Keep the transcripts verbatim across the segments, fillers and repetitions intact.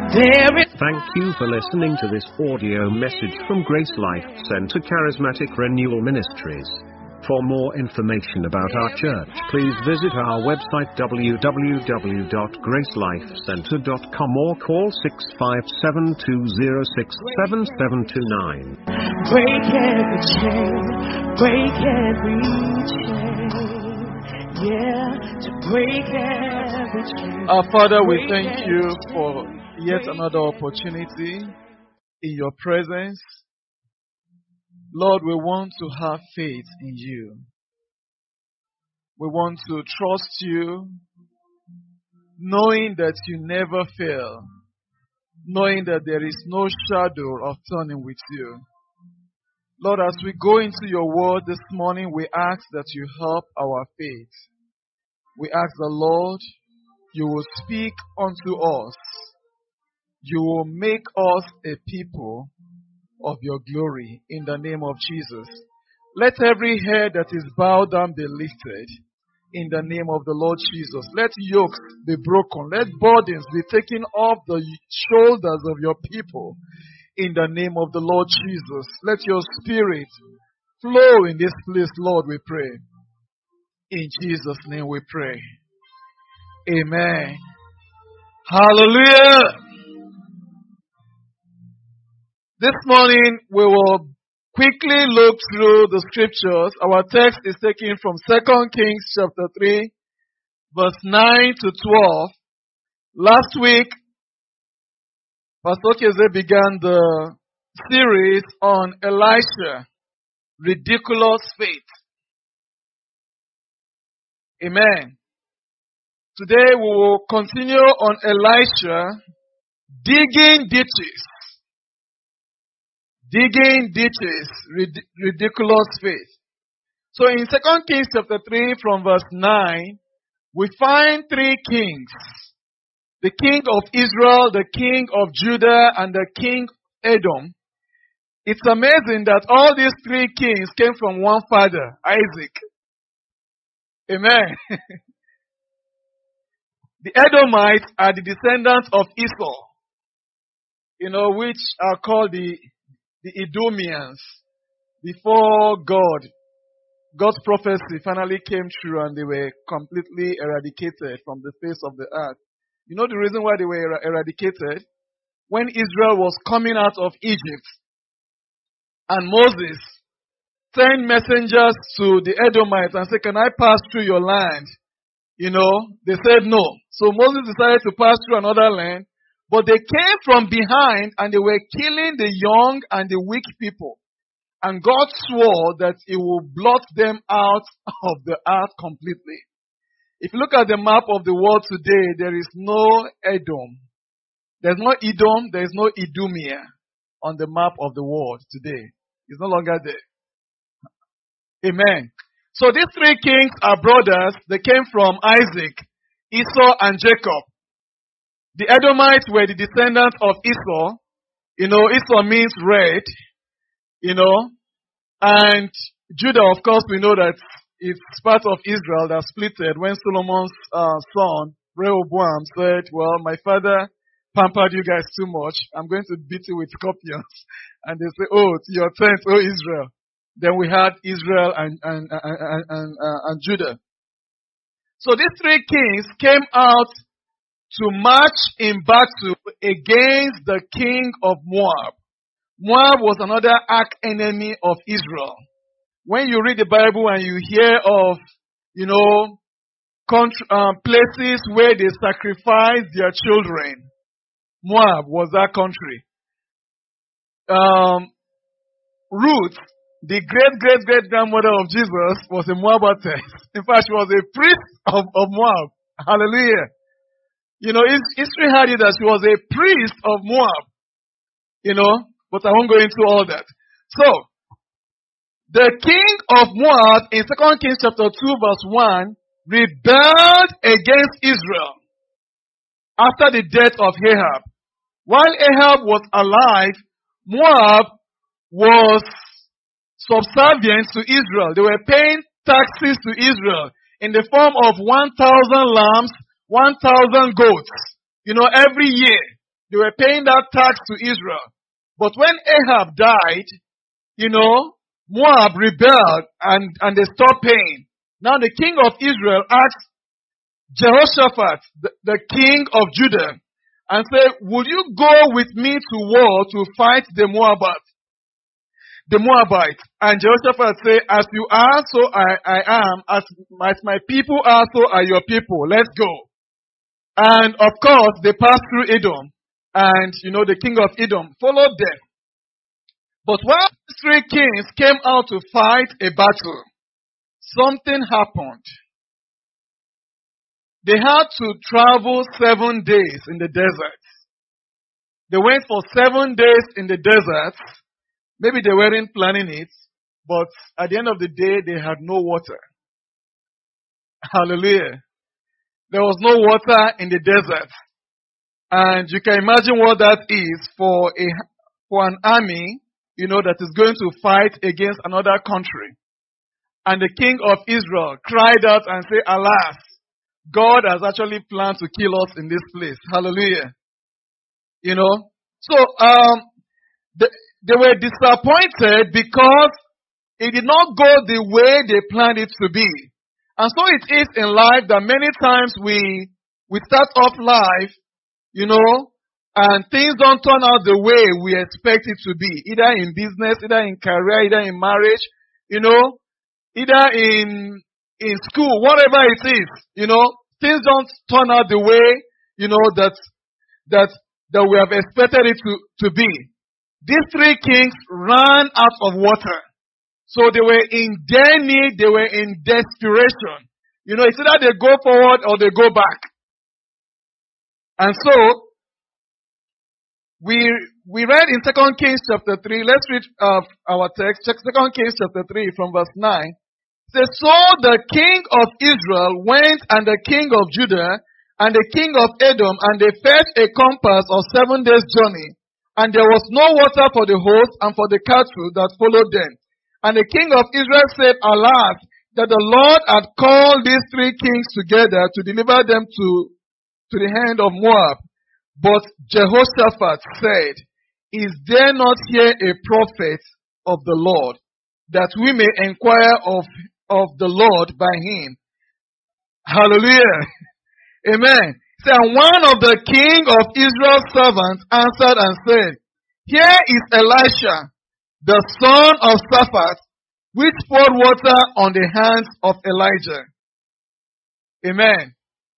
There is Thank you for listening to this audio message from Grace Life Center Charismatic Renewal Ministries. For more information about our church, please visit our website w w w dot grace life center dot com or call six five seven, two zero six, seven seven two nine. break every chain, break every chain. Yeah, to break every chain. Our Father, we break thank every you chain. for yet another opportunity in your presence. Lord, we want to have faith in you. We want to trust you, knowing that you never fail, knowing that there is no shadow of turning with you. Lord, as we go into your word this morning, we ask that you help our faith. We ask the Lord, you will speak unto us. You will make us a people of your glory in the name of Jesus. Let every head that is bowed down be lifted in the name of the Lord Jesus. Let yokes be broken. Let burdens be taken off the shoulders of your people in the name of the Lord Jesus. Let your spirit flow in this place, Lord, we pray. In Jesus' name we pray. Amen. Hallelujah. This morning we will quickly look through the scriptures. Our text is taken from Second Kings chapter three, verse nine to twelve. Last week, Pastor Keze began the series on Elisha, ridiculous faith. Amen. Today we will continue on Elisha, digging ditches. Digging ditches, rid- ridiculous faith. So in Second Kings chapter three from verse nine, we find three kings. The king of Israel, the king of Judah, and the king of Edom. It's amazing that all these three kings came from one father, Isaac. Amen. The Edomites are the descendants of Esau, you know, which are called the The Edomians. Before God, God's prophecy finally came true and they were completely eradicated from the face of the earth. You know the reason why they were er- eradicated? When Israel was coming out of Egypt and Moses sent messengers to the Edomites and said, can I pass through your land? You know, they said no. So Moses decided to pass through another land. But they came from behind and they were killing the young and the weak people. And God swore that He will blot them out of the earth completely. If you look at the map of the world today, there is no Edom. There's no Edom, there is no Idumea on the map of the world today. It's no longer there. Amen. So these three kings are brothers. They came from Isaac, Esau, and Jacob. The Edomites were the descendants of Esau. You know, Esau means red. You know, and Judah, of course, we know that it's part of Israel that splitted when Solomon's uh, son, Rehoboam, said, well, my father pampered you guys too much. I'm going to beat you with scorpions. And they say, oh, to your tent, oh Israel. Then we had Israel and, and, and, and, and, uh, and Judah. So these three kings came out to march in battle against the king of Moab. Moab was another arch enemy of Israel. When you read the Bible and you hear of, you know, country, um, places where they sacrifice their children, Moab was that country. Um, Ruth, the great great great grandmother of Jesus, was a Moabitess. In fact, she was a priest of, of Moab. Hallelujah. You know, history had it that she was a priest of Moab. You know, but I won't go into all that. So, the king of Moab in Second Kings chapter two verse one rebelled against Israel after the death of Ahab. While Ahab was alive, Moab was subservient to Israel. They were paying taxes to Israel in the form of one thousand lambs, one thousand goats, you know, every year. They were paying that tax to Israel. But when Ahab died, you know, Moab rebelled and, and they stopped paying. Now the king of Israel asked Jehoshaphat, the, the king of Judah, and said, would you go with me to war to fight the Moabites? The Moabites. And Jehoshaphat said, as you are, so I, I am. As my, my people are, so are your people. Let's go. And of course, they passed through Edom. And, you know, the king of Edom followed them. But while these three kings came out to fight a battle, something happened. They had to travel seven days in the desert. They went for seven days in the desert. Maybe they weren't planning it, but at the end of the day, they had no water. Hallelujah. There was no water in the desert. And you can imagine what that is for a, for an army, you know, that is going to fight against another country. And the king of Israel cried out and said, alas, God has actually planned to kill us in this place. Hallelujah. You know, so, um, the, they were disappointed because it did not go the way they planned it to be. And so it is in life that many times we, we start off life, you know, and things don't turn out the way we expect it to be. Either in business, either in career, either in marriage, you know, either in, in school, whatever it is, you know, things don't turn out the way, you know, that, that, that we have expected it to, to be. These three kings ran out of water. So they were in their need, they were in desperation. You know, it's either they go forward or they go back. And so, we, we read in Second Kings chapter three, let's read uh, our text, Second Kings chapter three from verse nine. It says, so the king of Israel went and the king of Judah and the king of Edom, and they fetched a compass of seven days' journey. And there was no water for the host and for the cattle that followed them. And the king of Israel said, alas, that the Lord had called these three kings together to deliver them to, to the hand of Moab. But Jehoshaphat said, is there not here a prophet of the Lord, that we may inquire of, of the Lord by him? Hallelujah. Amen. So one of the king of Israel's servants answered and said, here is Elisha, the son of Shaphat, which poured water on the hands of Elijah. Amen.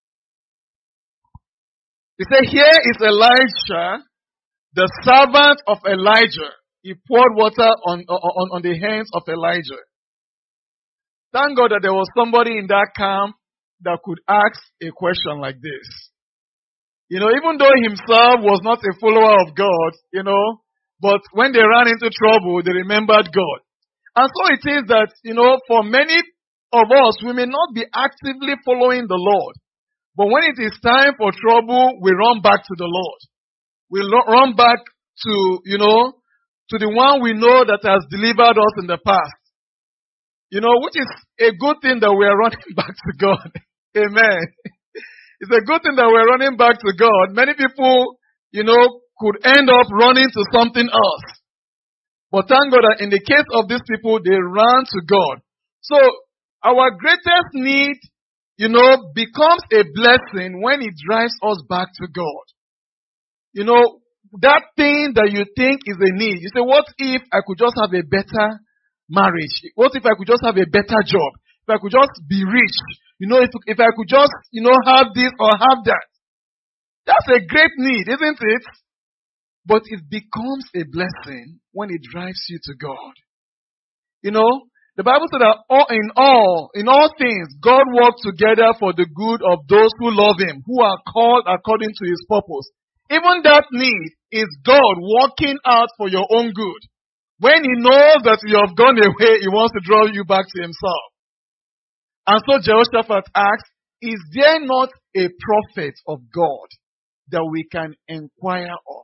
He said, here is Elisha, the servant of Elijah. He poured water on, on, on the hands of Elijah. Thank God that there was somebody in that camp that could ask a question like this. You know, even though himself was not a follower of God, you know, but when they ran into trouble, they remembered God. And so it is that, you know, for many of us, we may not be actively following the Lord. But when it is time for trouble, we run back to the Lord. We run back to, you know, to the one we know that has delivered us in the past. You know, which is a good thing that we are running back to God. Amen. It's a good thing that we're running back to God. Many people, you know, could end up running to something else. But thank God that in the case of these people, they ran to God. So, our greatest need, you know, becomes a blessing when it drives us back to God. You know, that thing that you think is a need. You say, what if I could just have a better marriage? What if I could just have a better job? If I could just be rich? You know, if, if I could just, you know, have this or have that. That's a great need, isn't it? But it becomes a blessing when it drives you to God. You know, the Bible said that all, in all, in all things, God works together for the good of those who love Him, who are called according to His purpose. Even that need is God working out for your own good. When He knows that you have gone away, He wants to draw you back to Himself. And so Jehoshaphat asked, is there not a prophet of God that we can inquire of?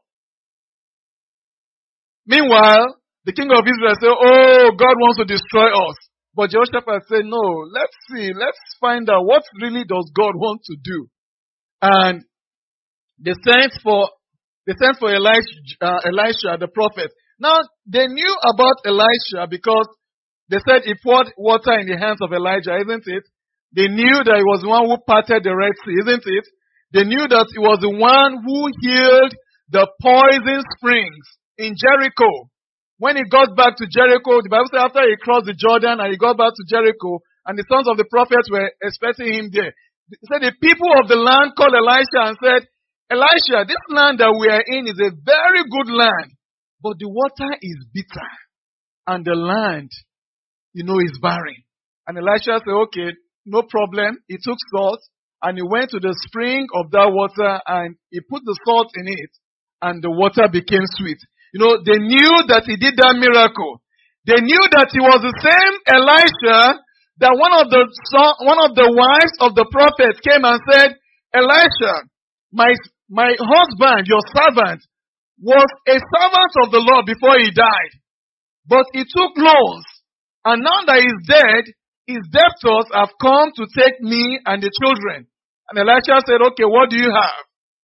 Meanwhile, the king of Israel said, oh, God wants to destroy us. But Jehoshaphat said, no, let's see, let's find out what really does God want to do. And they sent for They sent for Elisha, uh, Elisha, the prophet. Now, they knew about Elisha because they said he poured water in the hands of Elijah, isn't it? They knew that he was the one who parted the Red Sea, isn't it? They knew that he was the one who healed the poison springs in Jericho. When he got back to Jericho, the Bible said after he crossed the Jordan and he got back to Jericho, and the sons of the prophets were expecting him there. He said the people of the land called Elisha and said, Elisha, this land that we are in is a very good land, but the water is bitter and the land, you know, is barren. And Elisha said, okay, no problem. He took salt and he went to the spring of that water and he put the salt in it and the water became sweet. You know, they knew that he did that miracle. They knew that he was the same Elisha that one of the son, one of the wives of the prophet came and said, Elisha, my, my husband, your servant, was a servant of the Lord before he died. But he took loans. And now that he's dead, his debtors have come to take me and the children. And Elisha said, okay, what do you have?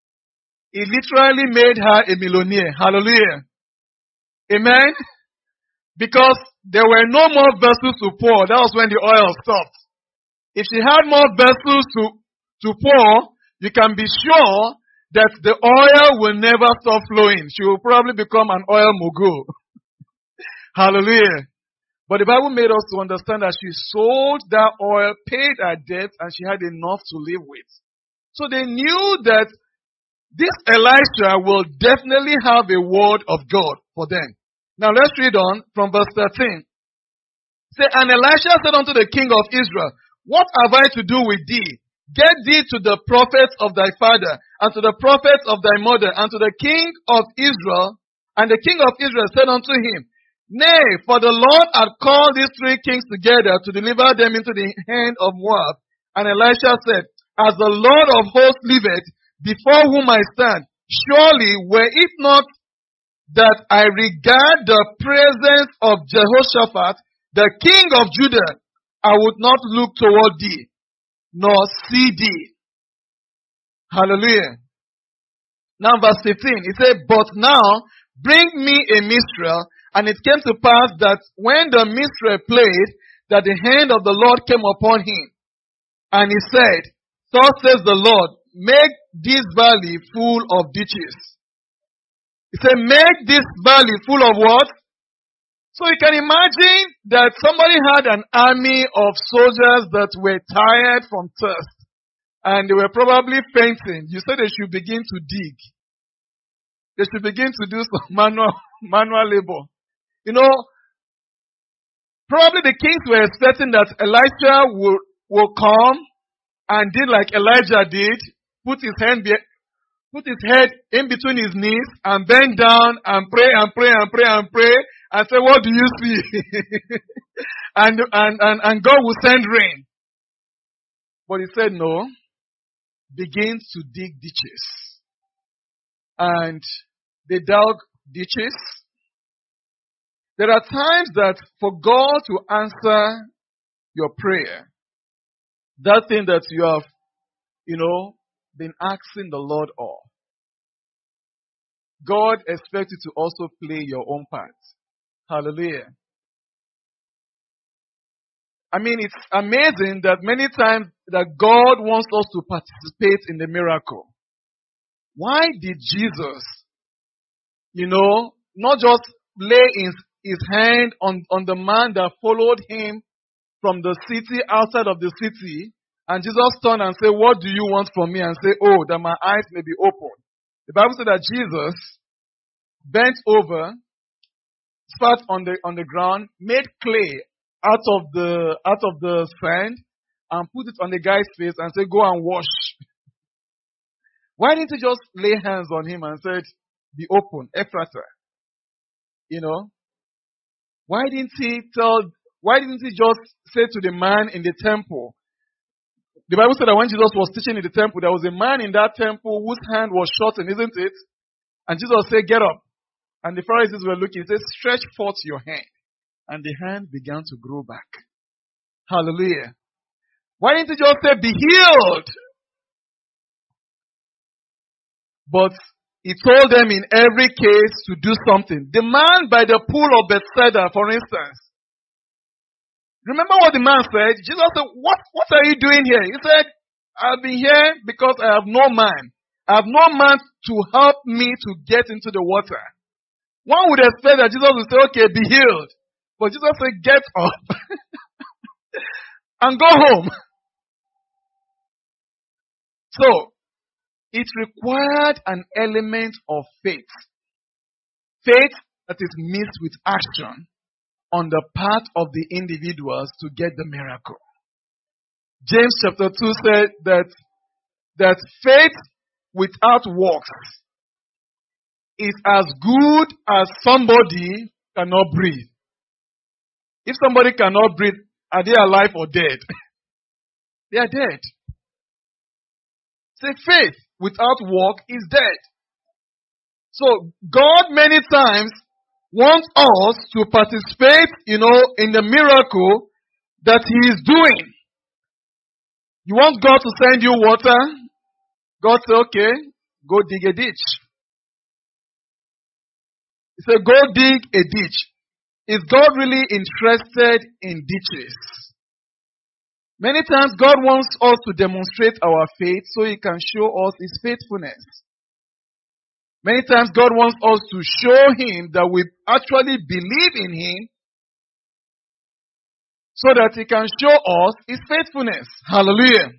He literally made her a millionaire. Hallelujah. Amen. Because there were no more vessels to pour. That was when the oil stopped. If she had more vessels to, to pour, you can be sure that the oil will never stop flowing. She will probably become an oil mogul. Hallelujah. But the Bible made us to understand that she sold that oil, paid her debt, and she had enough to live with. So they knew that this Elisha will definitely have a word of God for them. Now let's read on from verse thirteen. Say, and Elisha said unto the king of Israel, what have I to do with thee? Get thee to the prophets of thy father, and to the prophets of thy mother, and to the king of Israel. And the king of Israel said unto him, nay, for the Lord hath called these three kings together to deliver them into the hand of Moab. And Elisha said, as the Lord of hosts liveth, before whom I stand, surely were it not that I regard the presence of Jehoshaphat, the king of Judah, I would not look toward thee, nor see thee. Hallelujah. Now verse fifteen, he said, but now bring me a minstrel. And it came to pass that when the minstrel played, that the hand of the Lord came upon him. And he said, thus says the Lord, make this valley full of ditches. He said, make this valley full of what? So you can imagine that somebody had an army of soldiers that were tired from thirst. And they were probably fainting. You said they should begin to dig. They should begin to do some manual, manual labor. You know, probably the kings were expecting that Elisha will, will come and did like Elijah did, put his hand be, put his head in between his knees and bend down and pray and pray and pray and pray and say, what do you see? and, and, and, and God will send rain. But he said, no, begin to dig ditches. And they dug ditches. There are times that for God to answer your prayer, that thing that you have, you know, been asking the Lord of, God expects you to also play your own part. Hallelujah. I mean, it's amazing that many times that God wants us to participate in the miracle. Why did Jesus, you know, not just lay his, his hand on, on the man that followed him from the city, outside of the city, and Jesus turned and said, what do you want from me? And say, oh, that my eyes may be opened. The Bible said that Jesus bent over, spat on the, on the ground, made clay out of the, out of the sand, and put it on the guy's face and said, go and wash. Why didn't he just lay hands on him and said, be open, Ephrata? You know? Why didn't he tell, why didn't he just say to the man in the temple? The Bible said that when Jesus was teaching in the temple, there was a man in that temple whose hand was shortened, isn't it? And Jesus said, get up. And the Pharisees were looking. He said, stretch forth your hand. And the hand began to grow back. Hallelujah. Why didn't he just say, be healed? But He told them in every case to do something. The man by the pool of Bethesda, for instance. Remember what the man said? Jesus said, what, what are you doing here? He said, I've been here because I have no man. I have no man to help me to get into the water. One would expect that Jesus would say, okay, be healed. But Jesus said, get up and go home. So, it required an element of faith. Faith that is mixed with action on the part of the individuals to get the miracle. James chapter two said that, that faith without works is as good as somebody cannot breathe. If somebody cannot breathe, are they alive or dead? They are dead. Say faith without work is dead. So God many times wants us to participate, you know, in the miracle that He is doing. You want God to send you water? God said, okay, go dig a ditch. He said, go dig a ditch. Is God really interested in ditches? Many times God wants us to demonstrate our faith so He can show us His faithfulness. Many times God wants us to show Him that we actually believe in Him so that He can show us His faithfulness. Hallelujah.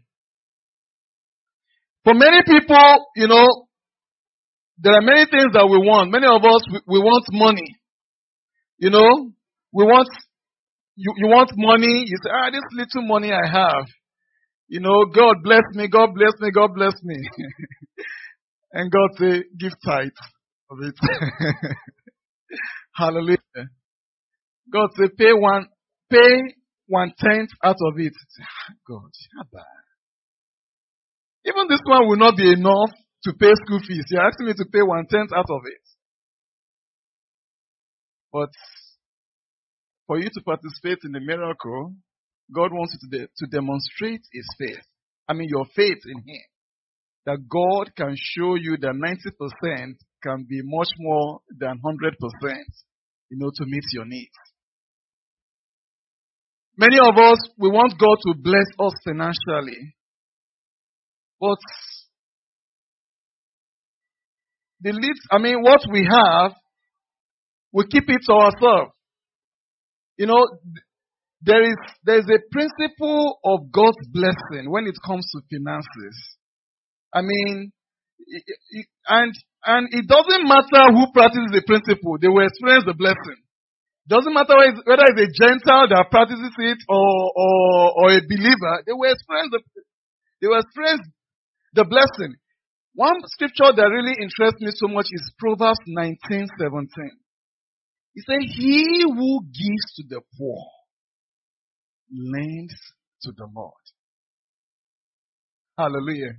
For many people, you know, there are many things that we want. Many of us, we, we want money. You know, we want, you, you want money. You say, ah, this little money I have. You know, God bless me, God bless me, God bless me. And God say, give tithe of it. Hallelujah. God say, pay one, pay one tenth out of it. God, how bad. Even this one will not be enough to pay school fees. You're asking me to pay one tenth out of it. But for you to participate in the miracle, God wants you to, de- to demonstrate His faith. I mean, your faith in Him. That God can show you that ninety percent can be much more than one hundred percent, you know, to meet your needs. Many of us, we want God to bless us financially. But the least, I mean, what we have, we keep it to ourselves. You know, there is there is a principle of God's blessing when it comes to finances. I mean, and and it doesn't matter who practices the principle; they will experience the blessing. Doesn't matter whether it's a Gentile that practices it or or, or a believer; they will experience the they will experience the blessing. One scripture that really interests me so much is Proverbs nineteen seventeen. He said, "He who gives to the poor lends to the Lord." Hallelujah.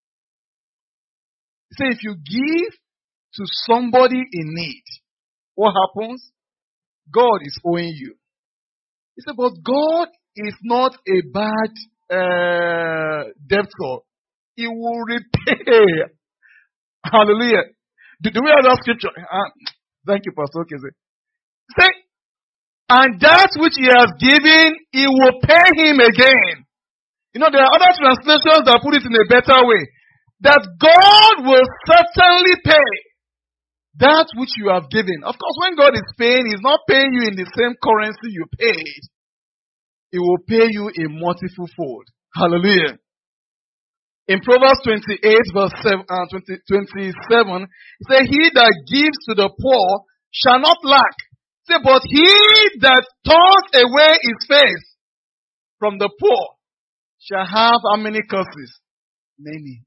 He said, if you give to somebody in need, what happens? God is owing you. He said, but God is not a bad uh, debtor. He will repay. Hallelujah. Do, do we have that scripture? Uh, thank you, Pastor. Okay, say, and that which he has given, he will pay him again. You know, there are other translations that put it in a better way. That God will certainly pay that which you have given. Of course, when God is paying, He's not paying you in the same currency you paid. He will pay you a multiple fold. Hallelujah. In Proverbs twenty-eight verse seven, uh, twenty, twenty-seven, it says, he that gives to the poor shall not lack. Say, but he that turns away his face from the poor shall have how many curses? Many.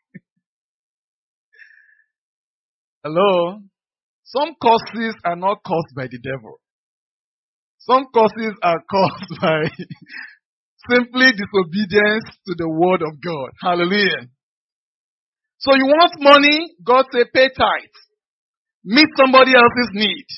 Hello? Some curses are not caused by the devil. Some curses are caused by simply disobedience to the word of God. Hallelujah. So you want money, God say pay tithe. Meet somebody else's need.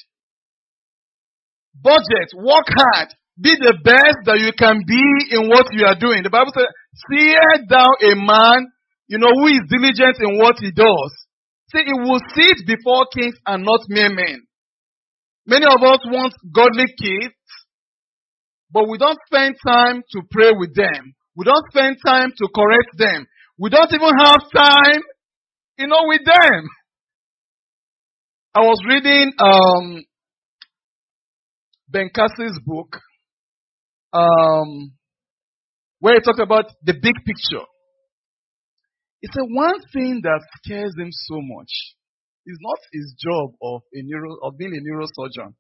Budget, work hard. Be the best that you can be in what you are doing. The Bible says, seest thou a man, you know, who is diligent in what he does. See, it will sit before kings and not mere men. Many of us want godly kids, but we don't spend time to pray with them. We don't spend time to correct them. We don't even have time, you know, with them. I was reading um, Ben Cassie's book, um, where he talked about the big picture. He said one thing that scares him so much is not his job of a neuro of being a neurosurgeon.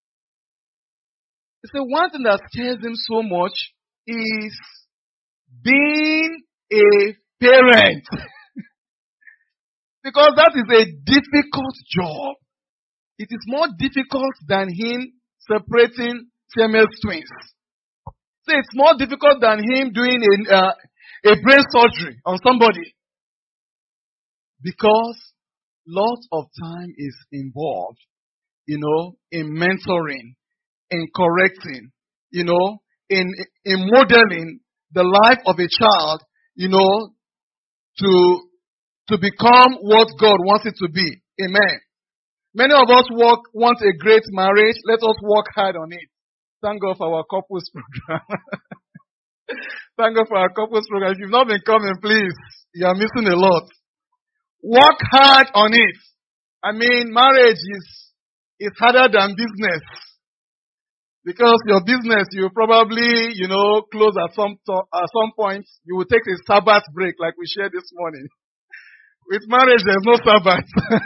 He said one thing that scares him so much is being a parent. Because that is a difficult job. It is more difficult than him separating female twins. So it's more difficult than him doing a, uh, a brain surgery on somebody. Because lots of time is involved, you know, in mentoring, in correcting, you know, in, in modeling the life of a child, you know, to, to become what God wants it to be. Amen. Many of us work, want a great marriage. Let us work hard on it. Thank God for our couples program. Thank God for our couples program. If you've not been coming, please, you are missing a lot. Work hard on it. I mean, marriage is, is harder than business. Because your business, you probably, you know, close at some, to- at some point. You will take a Sabbath break like we shared this morning. With marriage, there's no Sabbath.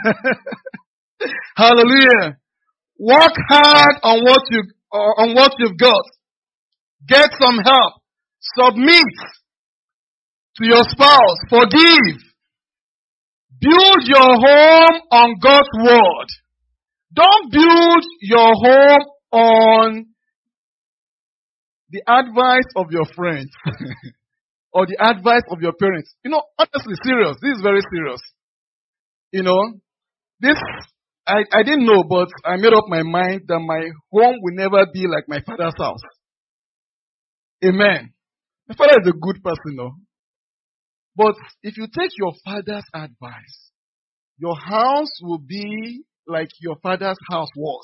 Hallelujah. Work hard on what you, on what you've got. Get some help. Submit to your spouse. Forgive. Build your home on God's word. Don't build your home on the advice of your friends or the advice of your parents. You know, honestly, serious. This is very serious. You know, this, I, I didn't know, but I made up my mind that my home will never be like my father's house. Amen. My father is a good person, though. But if you take your father's advice, your house will be like your father's house was.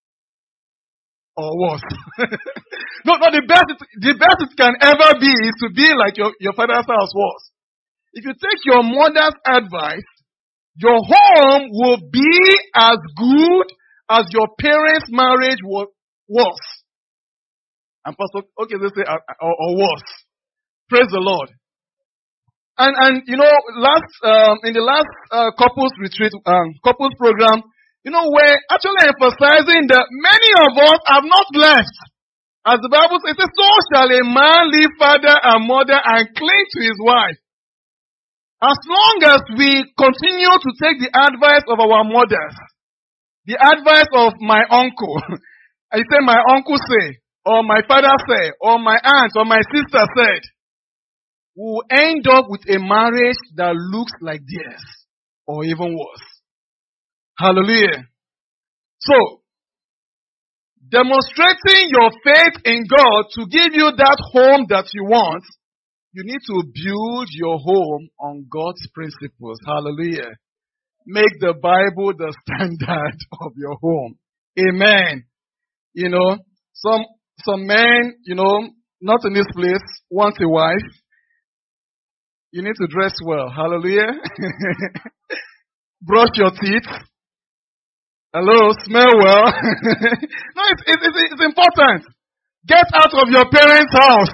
Or was. no, no, the best, it, the best it can ever be is to be like your, your father's house was. If you take your mother's advice, your home will be as good as your parents' marriage was. was. And Pastor, okay, they say, uh, or, or was. Praise the Lord. And, and, you know, last, um, in the last, uh, couples retreat, um, couples program, you know, we're actually emphasizing that many of us have not left. As the Bible says, so shall a man leave father and mother and cling to his wife. As long as we continue to take the advice of our mothers, the advice of my uncle, I say my uncle say, or my father say, or my aunt, or my sister said, we will end up with a marriage that looks like theirs, or even worse. Hallelujah. So, demonstrating your faith in God to give you that home that you want, you need to build your home on God's principles. Hallelujah. Make the Bible the standard of your home. Amen. You know, some, some men, you know, not in this place, want a wife. You need to dress well. Hallelujah. Brush your teeth. Hello, smell well. no, it's, it's, it's important. Get out of your parents' house.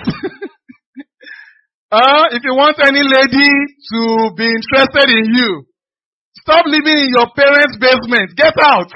uh, if you want any lady to be interested in you, stop living in your parents' basement. Get out.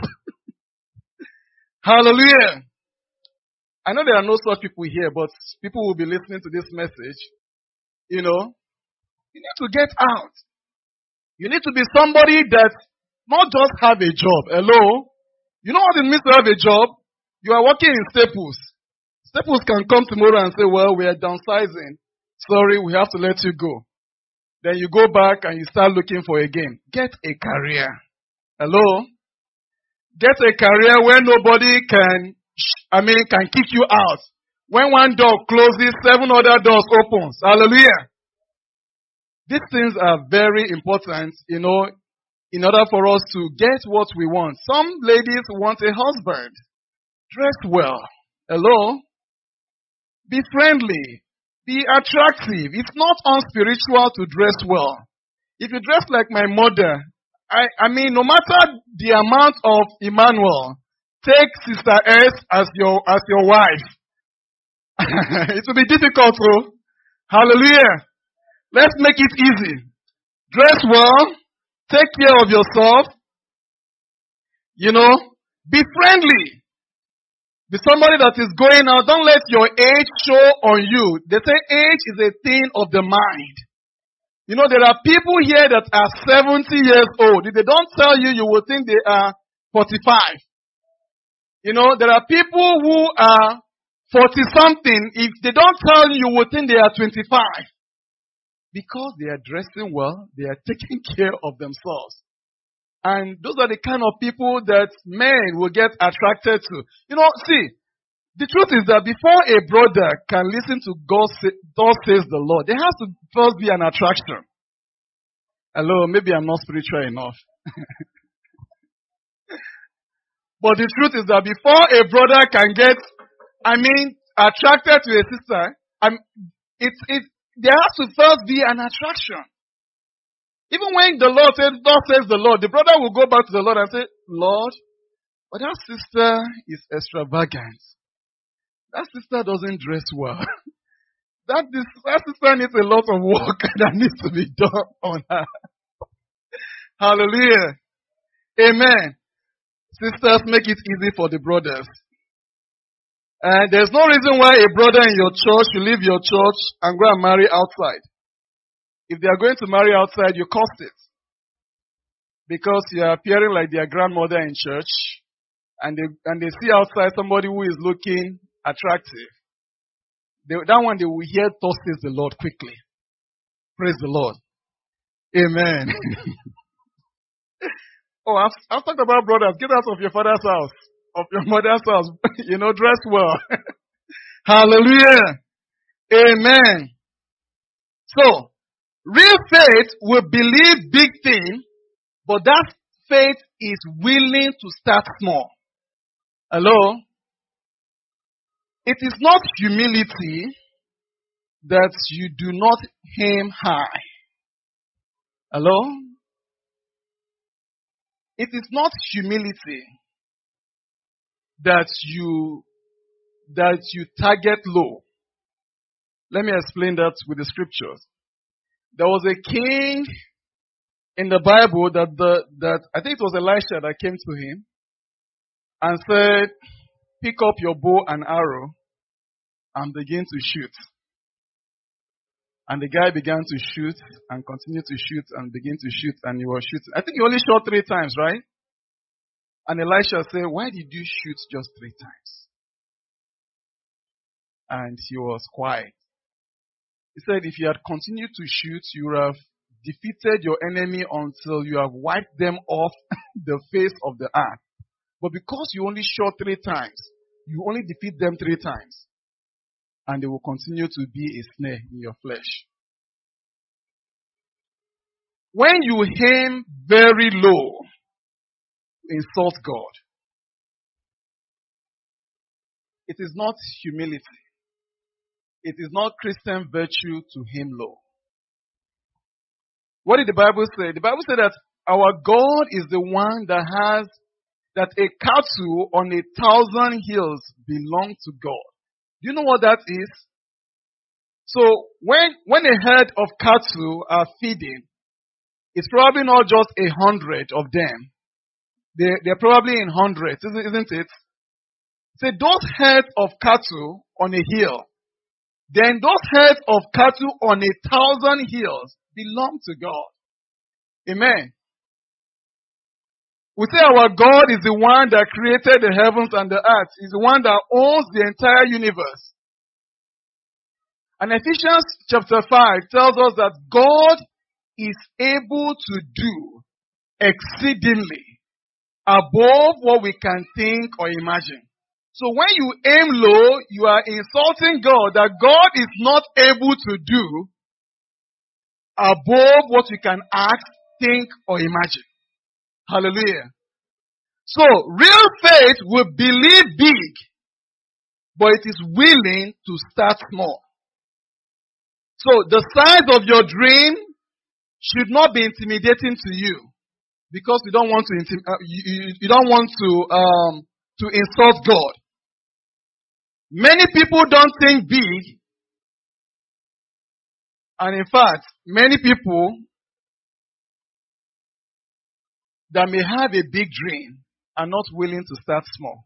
Hallelujah. I know there are no such people here, but people will be listening to this message. You know, you need to get out. You need to be somebody that not just have a job. Hello? You know what it means to have a job? You are working in Staples. Staples can come tomorrow and say, well, we are downsizing. Sorry, we have to let you go. Then you go back and you start looking for again. Get a career. Hello? Get a career where nobody can, I mean, can kick you out. When one door closes, seven other doors opens. Hallelujah. These things are very important, you know, in order for us to get what we want. Some ladies want a husband. Dress well. Hello? Be friendly. Be attractive. It's not unspiritual to dress well. If you dress like my mother, I, I mean, no matter the amount of Emmanuel, take Sister S as your, as your wife. It will be difficult, though. Hallelujah. Let's make it easy. Dress well. Take care of yourself. You know, be friendly. Be somebody that is going out. Don't let your age show on you. They say age is a thing of the mind. You know, there are people here that are seventy years old. If they don't tell you, you will think they are forty-five. You know, there are people who are forty something. If they don't tell you, you will think they are twenty-five. Because they are dressing well, they are taking care of themselves. And those are the kind of people that men will get attracted to. You know, see, the truth is that before a brother can listen to God, say, God says the Lord, there has to first be an attraction. Hello, maybe I'm not spiritual enough. But the truth is that before a brother can get, I mean, attracted to a sister, I'm, it's, it, there has to first be an attraction. Even when the Lord says, God says the Lord, the brother will go back to the Lord and say, Lord, but that sister is extravagant. That sister doesn't dress well. That, this, that sister needs a lot of work that needs to be done on her. Hallelujah. Amen. Sisters, make it easy for the brothers. And there's no reason why a brother in your church should leave your church and go and marry outside. If they are going to marry outside, you cost it. Because you are appearing like their grandmother in church, and they, and they see outside somebody who is looking attractive. They, that one they will hear, thus says the Lord, quickly. Praise the Lord. Amen. Oh, I've, I've talked about brothers. Get out of your father's house, of your mother's house. You know, dress well. Hallelujah. Amen. So, real faith will believe big things, but that faith is willing to start small. Hello? It is not humility that you do not aim high. Hello? It is not humility that you that you target low. Let me explain that with the scriptures. There was a king in the Bible that the that I think it was Elisha that came to him and said, pick up your bow and arrow and begin to shoot. And the guy began to shoot and continued to shoot and begin to shoot, and he was shooting. I think he only shot three times, right? And Elisha said, why did you shoot just three times? And he was quiet. He said, if you had continued to shoot, you would have defeated your enemy until you have wiped them off the face of the earth. But because you only shot three times, you only defeat them three times. And they will continue to be a snare in your flesh. When you aim very low, insult God. It is not humility. It is not Christian virtue to aim low. What did the Bible say? The Bible said that our God is the one that has, that a cattle on a thousand hills belong to God. Do you know what that is? So when, when a herd of cattle are feeding, it's probably not just a hundred of them. They, they're probably in hundreds, isn't it? So those herds of cattle on a hill, then those herds of cattle on a thousand hills belong to God. Amen. We say our God is the one that created the heavens and the earth. He's the one that owns the entire universe. And Ephesians chapter five tells us that God is able to do exceedingly above what we can think or imagine. So when you aim low, you are insulting God, that God is not able to do above what we can ask, think, or imagine. Hallelujah. So, real faith will believe big, but it is willing to start small. So, the size of your dream should not be intimidating to you, because you don't want to intim- uh, you, you, you don't want to um, to insult God. Many people don't think big, and in fact, many people that may have a big dream are not willing to start small.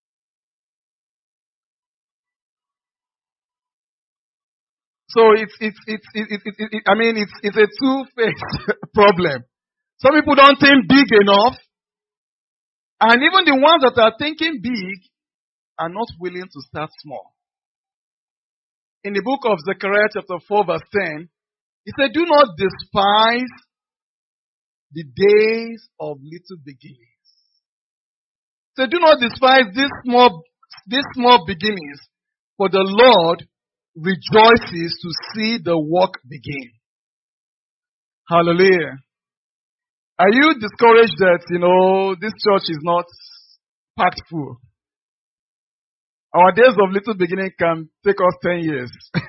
So it's it's it's it, it, it, it, I mean it's it's a two-faced problem. Some people don't think big enough, and even the ones that are thinking big are not willing to start small. In the book of Zechariah chapter four verse ten, he said, "Do not despise the days of little beginnings." So do not despise these small these small beginnings, for the Lord rejoices to see the work begin. Hallelujah. Are you discouraged that, you know, this church is not packed full? Our days of little beginning can take us ten years.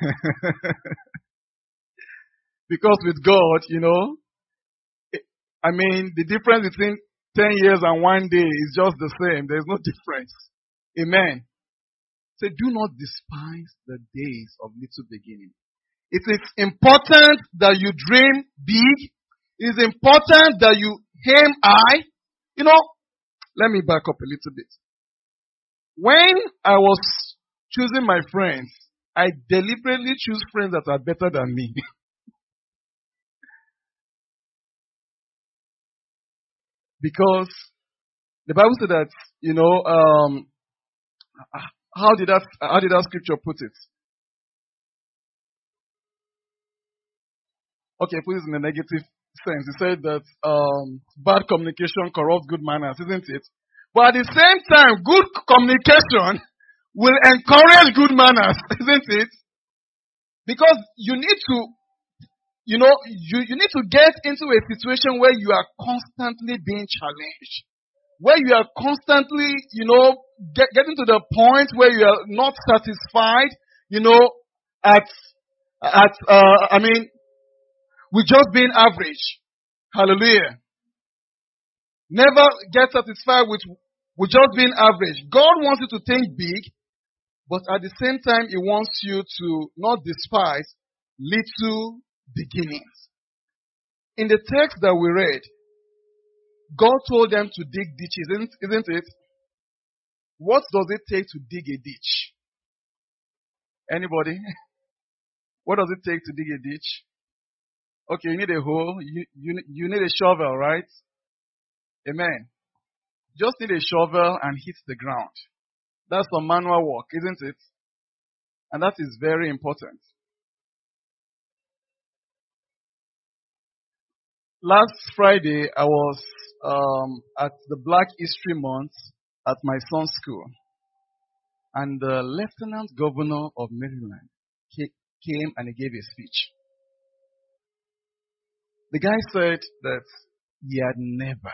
Because with God, you know, I mean, the difference between ten years and one day is just the same. There's no difference. Amen. So do not despise the days of little beginning. It is important that you dream big. It is important that you aim high. You know, let me back up a little bit. When I was choosing my friends, I deliberately choose friends that are better than me. Because the Bible said that, you know, um, how did that, how did that scripture put it? Okay, put it in a negative sense. It said that um, bad communication corrupts good manners, isn't it? But at the same time, good communication will encourage good manners, isn't it? Because you need to, you know, you, you need to get into a situation where you are constantly being challenged. Where you are constantly, you know, get, getting to the point where you are not satisfied, you know, at, at, uh, I mean, with just being average. Hallelujah. Never get satisfied with, with just being average. God wants you to think big, but at the same time, He wants you to not despise little beginnings. In the text that we read, God told them to dig ditches, isn't, isn't it? What does it take to dig a ditch? Anybody? What does it take to dig a ditch? Okay, you need a hole. You, you, you need a shovel, right? Amen. Just need a shovel and hit the ground. That's some manual work, isn't it? And that is very important. Last Friday, I was um, at the Black History Month at my son's school. And the Lieutenant Governor of Maryland came and he gave a speech. The guy said that he had never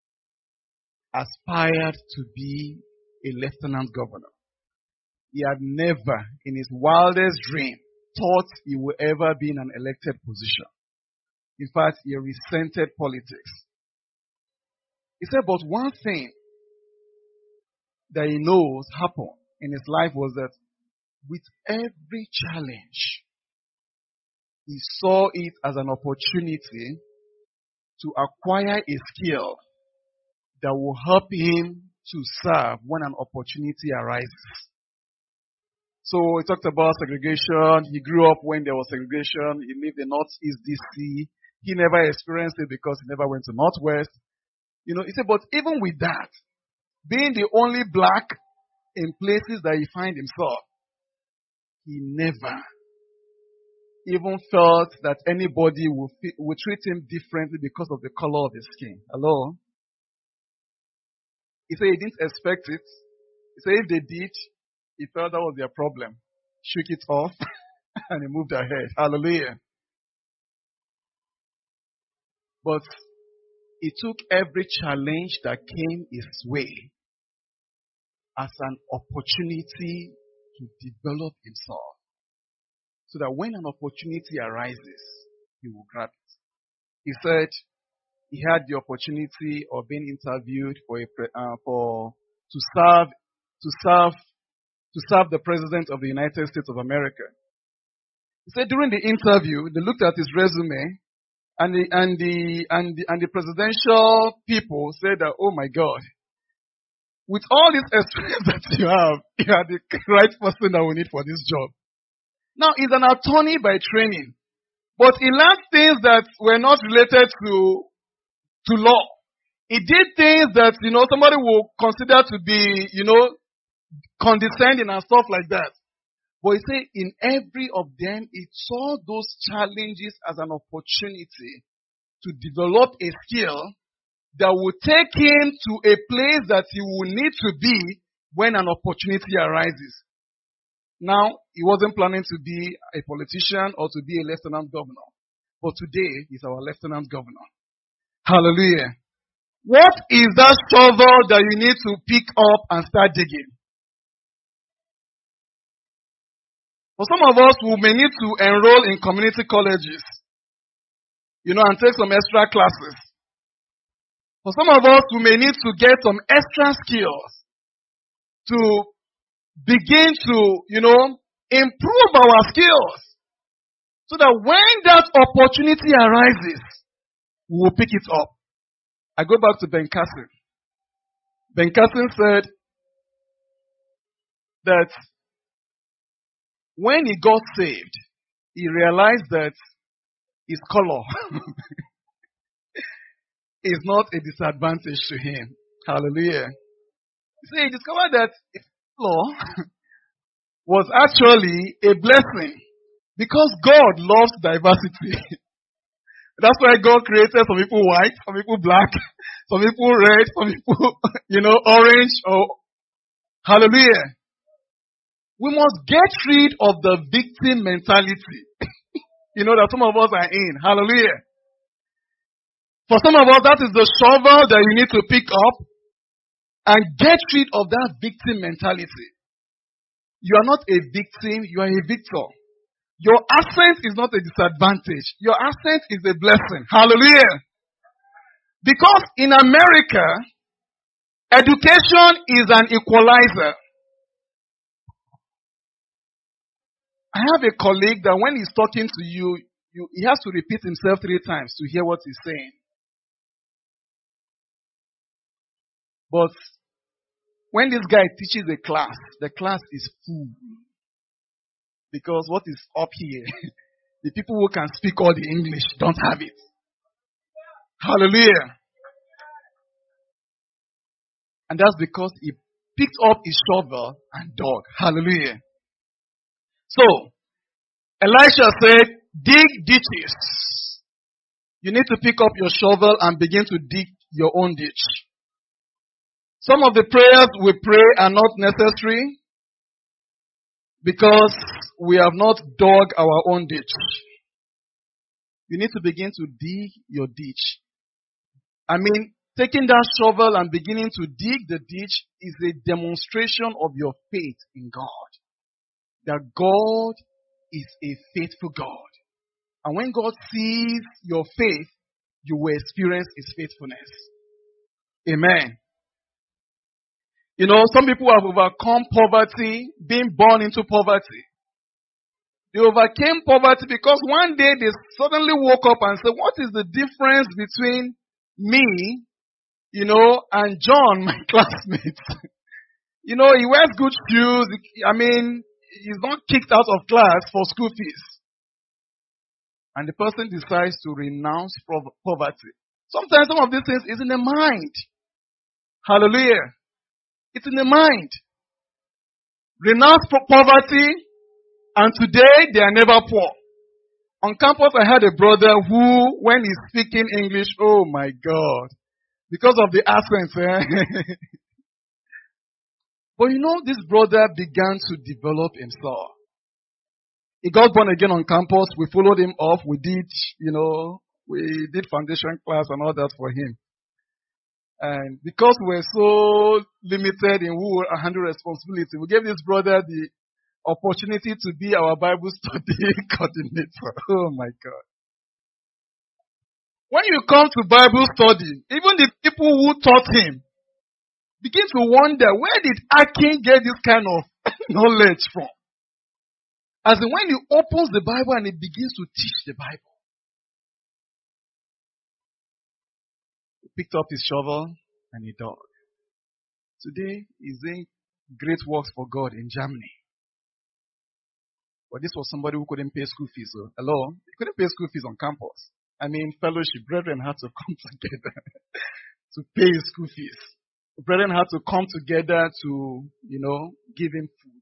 aspired to be a lieutenant governor. He had never, in his wildest dream, thought he would ever be in an elected position. In fact, he resented politics. He said, but one thing that he knows happened in his life was that with every challenge, he saw it as an opportunity to acquire a skill that will help him to serve when an opportunity arises. So he talked about segregation. He grew up when there was segregation. He lived in Northeast D C. He never experienced it because he never went to Northwest. You know, he said, but even with that, being the only black in places that he find himself, he never even felt that anybody would, would treat him differently because of the color of his skin. Hello? He said he didn't expect it. He said if they did, he felt that was their problem. Shook it off and he moved ahead. Hallelujah. But he took every challenge that came his way as an opportunity to develop himself. So that when an opportunity arises, he will grab it. He said he had the opportunity of being interviewed for a, uh, for to serve to serve to serve the President of the United States of America. He said during the interview, they looked at his resume, and the and the and the, and the presidential people said that, oh my God, with all this experience that you have, you are the right person that we need for this job. Now, he's an attorney by training, but he learned things that were not related to, to law. He did things that, you know, somebody will consider to be, you know, condescending and stuff like that. But he said in every of them, he saw those challenges as an opportunity to develop a skill that will take him to a place that he will need to be when an opportunity arises. Now, he wasn't planning to be a politician or to be a lieutenant governor. But today, he's our lieutenant governor. Hallelujah. What is that shovel that you need to pick up and start digging? For some of us who may need to enroll in community colleges, you know, and take some extra classes. For some of us who may need to get some extra skills to begin to, you know, improve our skills so that when that opportunity arises, we will pick it up. I go back to Ben Carson. Ben Carson said that when he got saved, he realized that his color is not a disadvantage to him. Hallelujah. So he discovered that his color was actually a blessing because God loves diversity. That's why God created some people white, some people black, some people red, some people, you know, orange. Or hallelujah. We must get rid of the victim mentality, you know, that some of us are in. Hallelujah. For some of us, that is the shovel that you need to pick up and get rid of that victim mentality. You are not a victim, you are a victor. Your accent is not a disadvantage. Your accent is a blessing. Hallelujah. Because in America, education is an equalizer. I have a colleague that when he's talking to you, you, he has to repeat himself three times to hear what he's saying. But when this guy teaches a class, the class is full. Because what is up here, the people who can speak all the English don't have it. Hallelujah. And that's because he picked up his shovel and dug. Hallelujah. So, Elisha said, dig ditches. You need to pick up your shovel and begin to dig your own ditch. Some of the prayers we pray are not necessary because we have not dug our own ditch. You need to begin to dig your ditch. I mean, taking that shovel and beginning to dig the ditch is a demonstration of your faith in God. That God is a faithful God. And when God sees your faith, you will experience His faithfulness. Amen. You know, some people have overcome poverty, being born into poverty. They overcame poverty because one day they suddenly woke up and said, what is the difference between me, you know, and John, my classmate? You know, he wears good shoes. I mean, he's not kicked out of class for school fees. And the person decides to renounce poverty. Sometimes some of these things is in the mind. Hallelujah. It's in the mind. Renounce poverty, and today they are never poor. On campus, I had a brother who, when he's speaking English, oh my God, because of the accent. Eh? But you know, this brother began to develop himself. He got born again on campus. We followed him up. We did, you know, we did foundation class and all that for him. And because we're so limited in who will handle responsibility, we gave this brother the opportunity to be our Bible study coordinator. Oh my God. When you come to Bible study, even the people who taught him begin to wonder, where did Akin get this kind of knowledge from? As in when he opens the Bible and he begins to teach the Bible. He picked up his shovel and he dug. Today, he's doing great works for God in Germany. But this was somebody who couldn't pay school fees. So, hello? He couldn't pay school fees on campus. I mean, fellowship, brethren had to come together to pay his school fees. Brethren had to come together to, you know, give him food.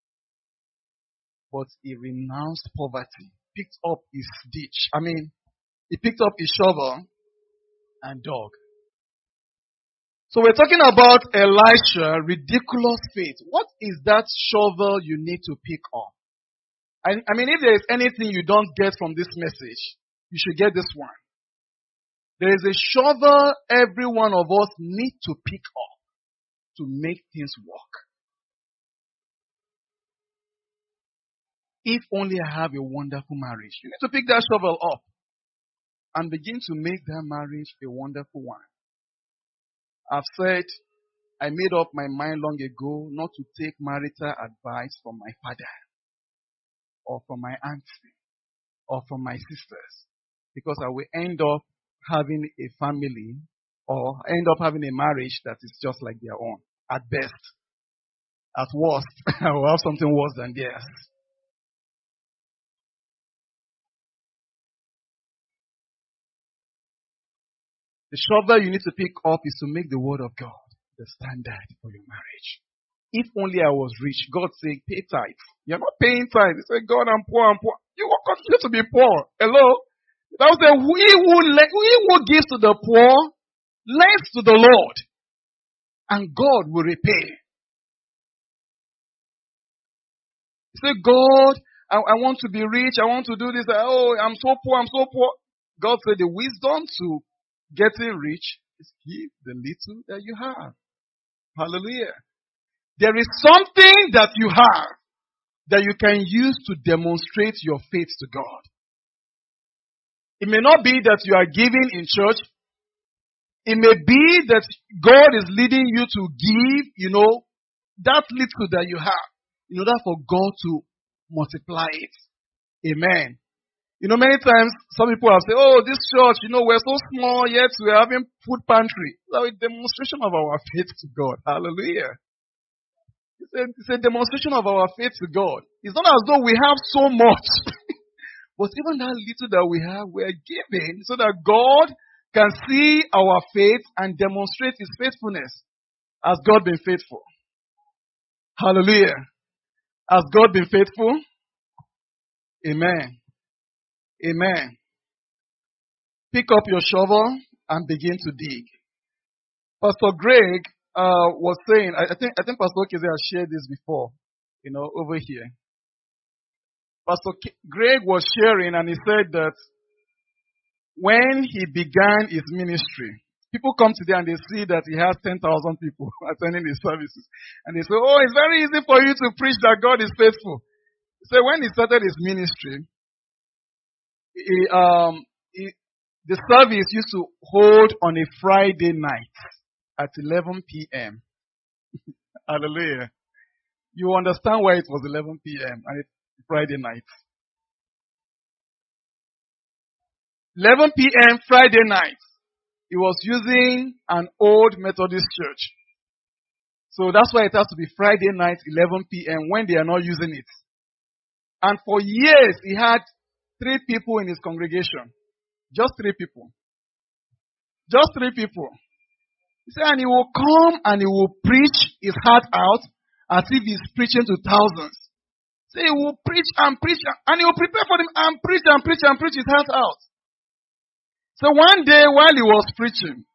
But he renounced poverty, picked up his ditch. I mean, he picked up his shovel and dug. So we're talking about Elisha, ridiculous faith. What is that shovel you need to pick up? I, I mean, if there is anything you don't get from this message, you should get this one. There is a shovel every one of us need to pick up to make things work. If only I have a wonderful marriage. You need to pick that shovel up and begin to make that marriage a wonderful one. I've said, I made up my mind long ago not to take marital advice from my father or from my auntie or from my sisters, because I will end up having a family or end up having a marriage that is just like their own. At best. At worst, I will have something worse than theirs. The shovel you need to pick up is to make the word of God the standard for your marriage. If only I was rich, God said, pay tithe. You're not paying tithe. You say, God, I'm poor, I'm poor. You will continue to be poor. Hello? That was the he who, he who gives to the poor, lends to the Lord. And God will repay. You say, God, I, I want to be rich. I want to do this. Oh, I'm so poor. I'm so poor. God said the wisdom to getting rich is give the little that you have. Hallelujah. There is something that you have that you can use to demonstrate your faith to God. It may not be that you are giving in church. It may be that God is leading you to give, you know, that little that you have in order for God to multiply it. Amen. You know, many times some people have said, oh, this church, you know, we're so small, yet we're having food pantry. So it's a demonstration of our faith to God. Hallelujah. It's a, it's a demonstration of our faith to God. It's not as though we have so much. But even that little that we have, we're giving so that God can see our faith and demonstrate His faithfulness. Has God been faithful? Hallelujah. Has God been faithful? Amen. Amen. Pick up your shovel and begin to dig. Pastor Greg uh, was saying, I, I think I think Pastor Okeze has shared this before, you know, over here. Pastor K- Greg was sharing and he said that when he began his ministry, people come today and they see that he has ten thousand people attending his services. And they say, oh, it's very easy for you to preach that God is faithful. So when he started his ministry, he, um, he, the service used to hold on a Friday night at eleven p.m. Hallelujah. You understand why it was eleven p.m. and it's Friday night. eleven p.m. Friday night. He was using an old Methodist church. So that's why it has to be Friday night, eleven p.m. when they are not using it. And for years, he had three people in his congregation. Just three people. Just three people. He said, and he will come and he will preach his heart out as if he's preaching to thousands. So he will preach and preach and he will prepare for them and preach and preach and preach his heart out. So one day while he was preaching,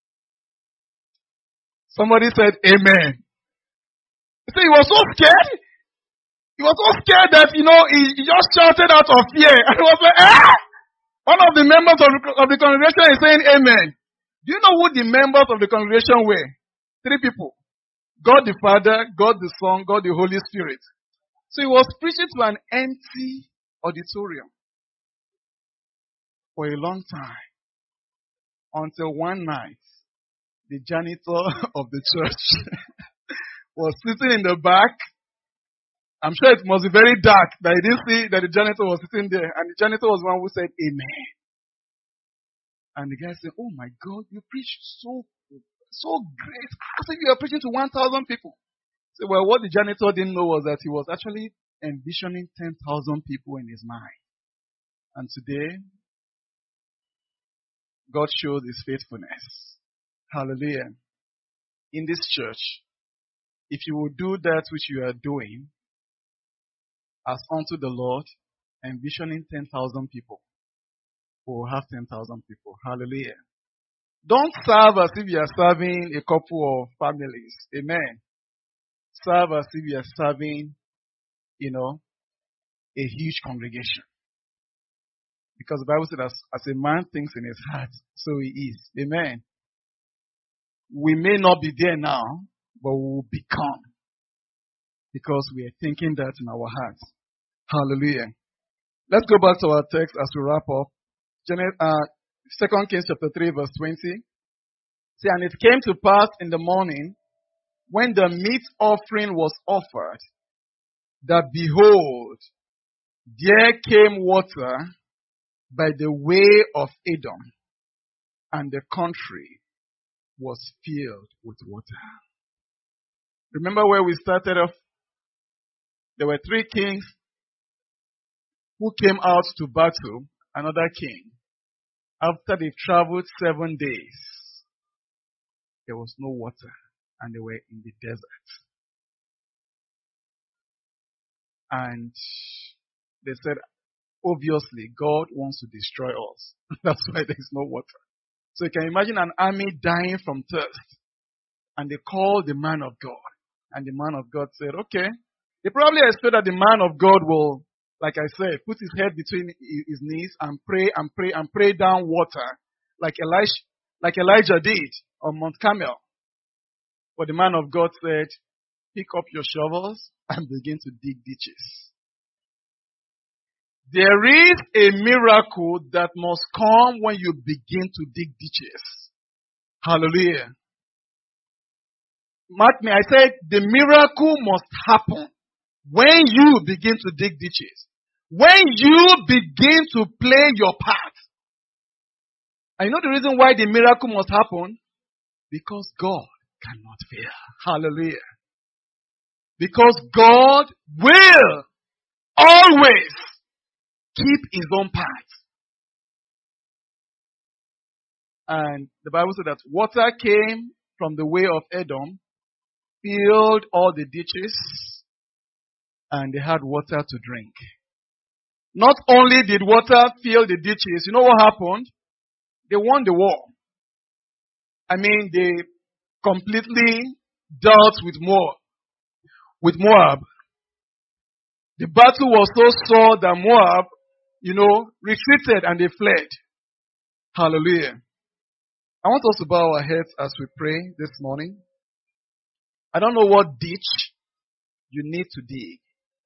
somebody said, Amen. He said he was so scared. He was so scared that, you know, he, he just shouted out of fear. And he was like, ah! One of the members of the, of the congregation is saying Amen. Do you know who the members of the congregation were? Three people. God the Father, God the Son, God the Holy Spirit. So he was preaching to an empty auditorium for a long time. Until one night, the janitor of the church was sitting in the back. I'm sure it must be very dark that he didn't see that the janitor was sitting there. And the janitor was one who said, Amen. And the guy said, oh my God, you preach so, so great. I think you are preaching to one thousand people. So, well, what the janitor didn't know was that he was actually envisioning ten thousand people in his mind. And today, God shows his faithfulness. Hallelujah. In this church, if you will do that which you are doing as unto the Lord, envisioning ten thousand people, we will have ten thousand people. Hallelujah. Don't serve as if you are serving a couple of families. Amen. Serve as if you are serving, you know, a huge congregation. Because the Bible said, as, as a man thinks in his heart, so he is. Amen. We may not be there now, but we will become. Because we are thinking that in our hearts. Hallelujah. Let's go back to our text as we wrap up. Uh, Second Kings chapter three verse twenty. See, and it came to pass in the morning, when the meat offering was offered, that behold, there came water by the way of Edom, and the country was filled with water. Remember where we started off? There were three kings who came out to battle another king. After they traveled seven days, there was no water, and they were in the desert. And they said, obviously, God wants to destroy us. That's why there is no water. So you can imagine an army dying from thirst. And they called the man of God. And the man of God said, okay. They probably expect that the man of God will, like I said, put his head between his knees and pray and pray and pray down water like Elijah, like Elijah did on Mount Carmel. But the man of God said, pick up your shovels and begin to dig ditches. There is a miracle that must come when you begin to dig ditches. Hallelujah. Mark me, I said the miracle must happen when you begin to dig ditches. When you begin to play your part. And you know the reason why the miracle must happen? Because God cannot fail. Hallelujah. Because God will always keep his own part. And the Bible said that water came from the way of Edom, filled all the ditches, and they had water to drink. Not only did water fill the ditches, you know what happened? They won the war. I mean, they completely dealt with Moab. With Moab. The battle was so sore that Moab, you know, retreated and they fled. Hallelujah. I want us to bow our heads as we pray this morning. I don't know what ditch you need to dig.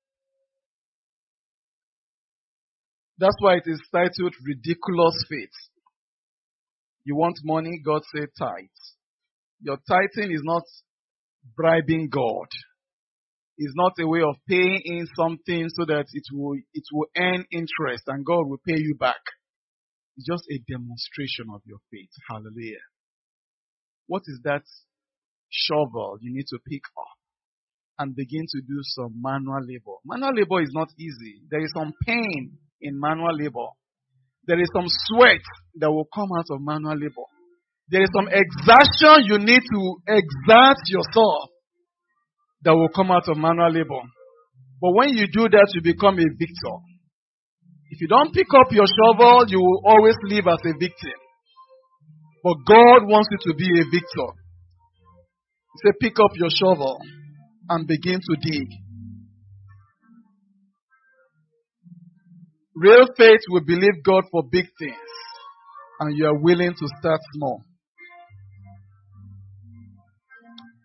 That's why it is titled Ridiculous Faith. You want money, God said tithe. Your tithing is not bribing God. It's not a way of paying in something so that it will, it will earn interest and God will pay you back. It's just a demonstration of your faith. Hallelujah. What is that shovel you need to pick up and begin to do some manual labor? Manual labor is not easy. There is some pain in manual labor. There is some sweat that will come out of manual labor. There is some exertion you need to exert yourself that will come out of manual labor. But when you do that, you become a victor. If you don't pick up your shovel, you will always live as a victim. But God wants you to be a victor. He said, pick up your shovel and begin to dig. Real faith will believe God for big things, and you are willing to start small.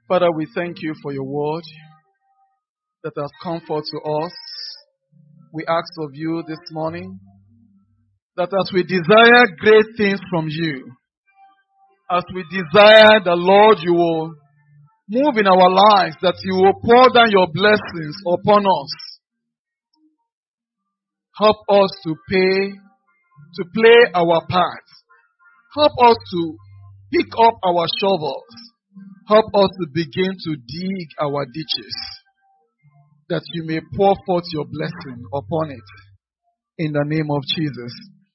Father, we thank you for your word that has come forth to us. We ask of you this morning that as we desire great things from you, as we desire the Lord, you will move in our lives, that you will pour down your blessings upon us. Help us to pay, to play our part. Help us to pick up our shovels. Help us to begin to dig our ditches, that you may pour forth your blessing upon it. In the name of Jesus.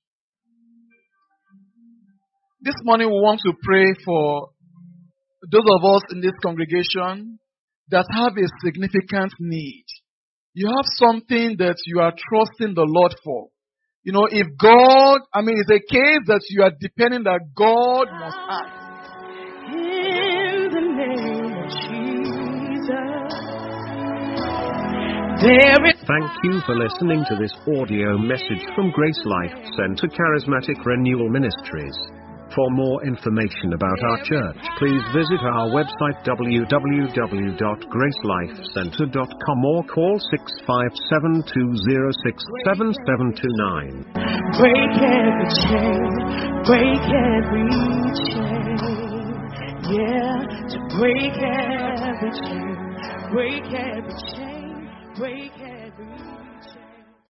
This morning we want to pray for those of us in this congregation that have a significant need. You have something that you are trusting the Lord for. You know, if God, I mean, it's a case that you are depending that God must act. In the name of Jesus, there is... Thank you for listening to this audio message from Grace Life Center Charismatic Renewal Ministries. For more information about our church, please visit our website w w w dot grace life center dot com or call six five seven, two zero six, seven seven two nine. Break every chain, break every chain. Yeah, to break every chain, break every chain, break every